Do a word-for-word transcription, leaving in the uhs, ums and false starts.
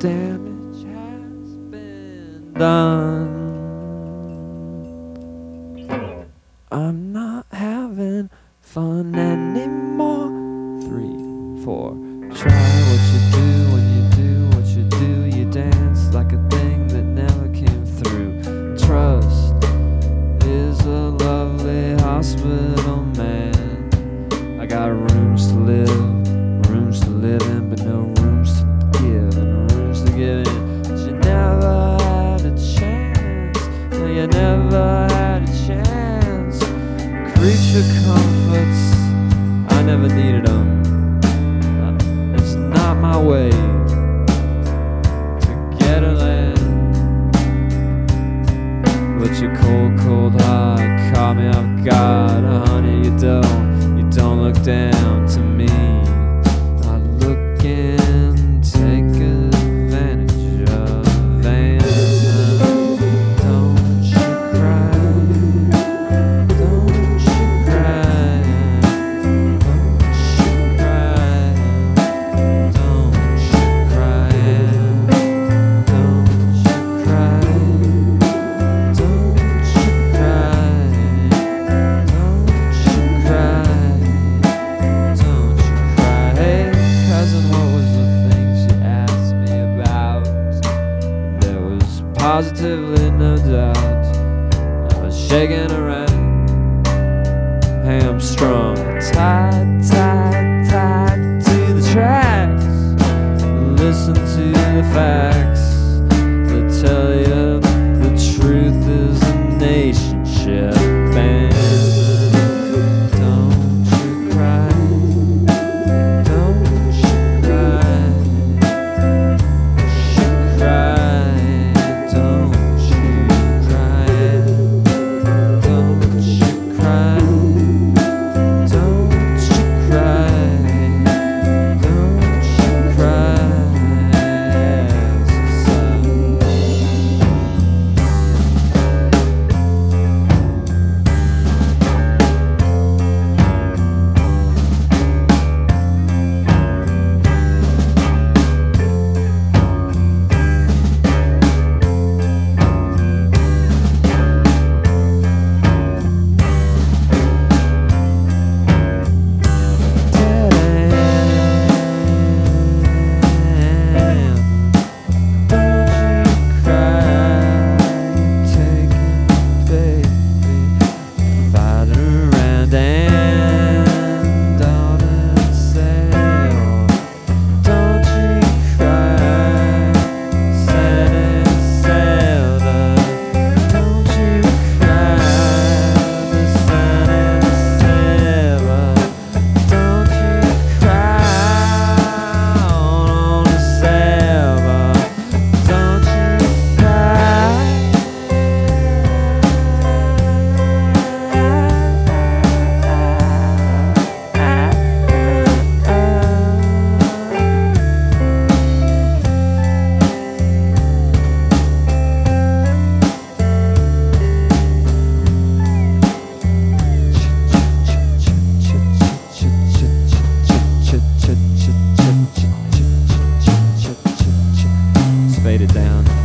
damage has been done. I'm not having fun anymore. Three, four. Try what you do when you do what you do. You dance like a thing that never came through. Trust is a lovely hospital, man. I got rooms to live, rooms to live in, but no rooms to give and rooms to give in. But you never had a chance. No, you never had a chance. Creature comforts, I never needed them. It's not my way to get a land. But your cold, cold heart caught me off guard. Honey, you don't, you don't look down to me. I look and take advantage of and don't you cry, don't you cry, don't you cry, don't you cry, don't you cry, don't you cry, don't you cry, don't you cry. Hey cousin, what was the things you asked me about? There was positively no doubt I was shaking around, hamstrung, tied, tied, tied to the tracks. Listen to the facts that tell you the truth is a nation ship. And don't you cry, don't you cry, you cry, don't you cry, don't you cry, don't you cry, don't you cry. Faded down.